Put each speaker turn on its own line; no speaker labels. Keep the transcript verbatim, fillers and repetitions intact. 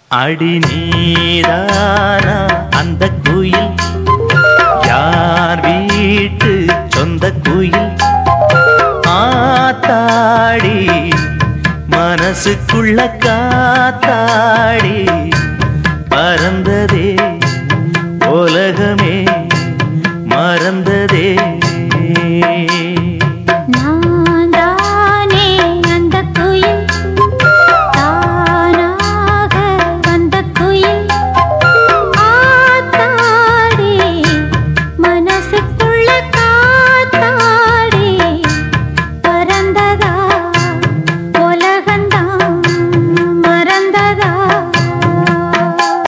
அடி நீதானா அந்த குயில், யார் வீட்டு சொந்த குயில்? ஆத்தாடி மனசுக்குள்ள காத்தாடி பறந்ததே